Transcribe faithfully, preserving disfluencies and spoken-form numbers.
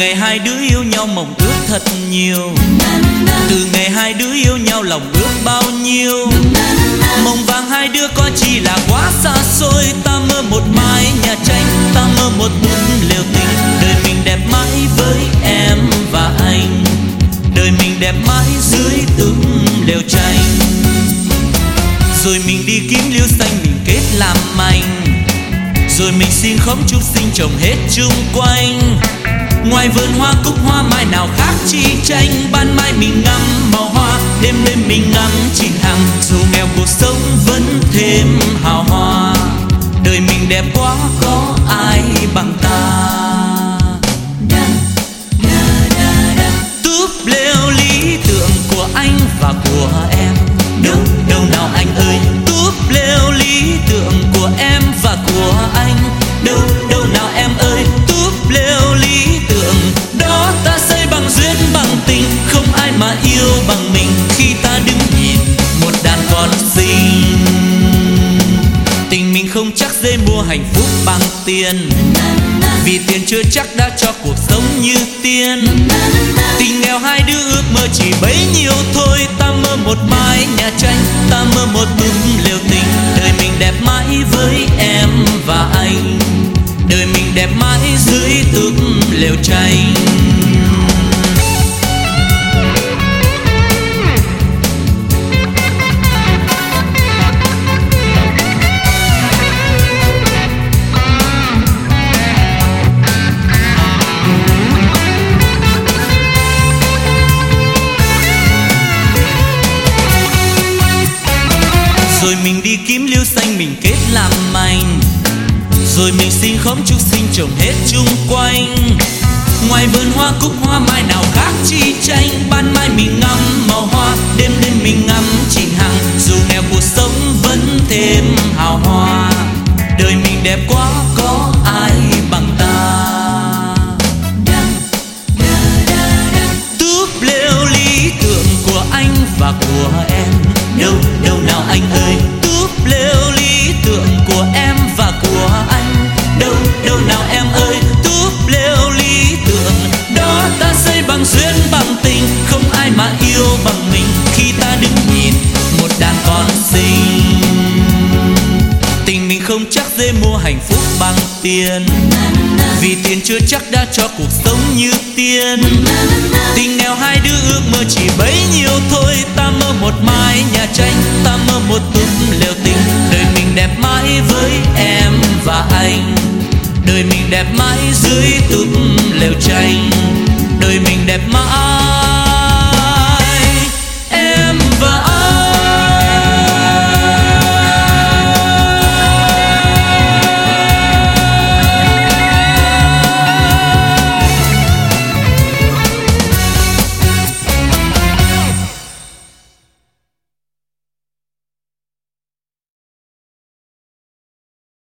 ngày hai đứa yêu nhau mộng ước thật nhiều, từ ngày hai đứa yêu nhau lòng ước bao nhiêu. Mộng vàng hai đứa có chỉ là quá xa xôi. Ta mơ một mái nhà tranh, ta mơ một bút liều tình. Đời mình đẹp mãi với em và anh, đời mình đẹp mãi dưới tấm lều tranh. Rồi mình đi kiếm liêu xanh mình kết làm manh, rồi mình xin khóm chúc sinh trồng hết chung quanh. Ngoài vườn hoa cúc hoa mai nào khác chi tranh. Ban mai mình ngắm màu hoa, đêm đêm mình ngắm chim hằng. Dù nghèo cuộc sống vẫn thêm hào hoa, đời mình đẹp quá có ai bằng ta. Túp lều lý tưởng của anh và của em, đâu đâu nào anh ơi. Túp lều lý tưởng của em và của anh, đâu đâu nào em ơi. Túp lều lý tưởng đó ta xây bằng duyên bằng tình, không ai mà yêu bằng mình khi ta đứng nhìn một đàn con xinh. Tình mình không chắc dễ mua hạnh phúc bằng tiền, vì tiền chưa chắc đã cho cuộc sống như tiên. Tình nghèo hai đứa ước mơ chỉ bấy nhiêu thôi. Ta mơ một mái nhà tranh, ta mơ một bức liều tình. Đời mình đẹp mãi với em và anh, đời mình đẹp mãi dưới túp lều tranh. Rồi mình đi kiếm liêu xanh mình kết làm manh, rồi mình xin khóm chúc sinh trồng hết chung quanh. Ngoài vườn hoa cúc hoa mai nào khác chi tranh. Ban mai mình ngắm màu hoa, đêm đêm mình ngắm chim hằng. Dù nghèo cuộc sống vẫn thêm hào hoa, đời mình đẹp quá có ai bằng ta. Túp lều lý tưởng của anh và của em, đâu đâu nào anh ơi. Túp lều lý tưởng của em và của anh, đâu đâu nào em ơi. Túp lều lý tưởng đó ta xây bằng duyên bằng tình, không ai mà yêu bằng mình khi ta đứng nhìn một đàn con xinh. Tình mình không chắc dễ mua hạnh phúc bằng tiền, vì tiền chưa chắc đã cho cuộc sống như tiên. Tình nghèo hai đứa ước mơ chỉ bấy nhiêu thôi. Ta mơ một mái nhà tranh, ta mơ một túp lều tình. Đời mình đẹp mãi với em và anh, đời mình đẹp mãi dưới túp lều tranh. Đời mình đẹp mãi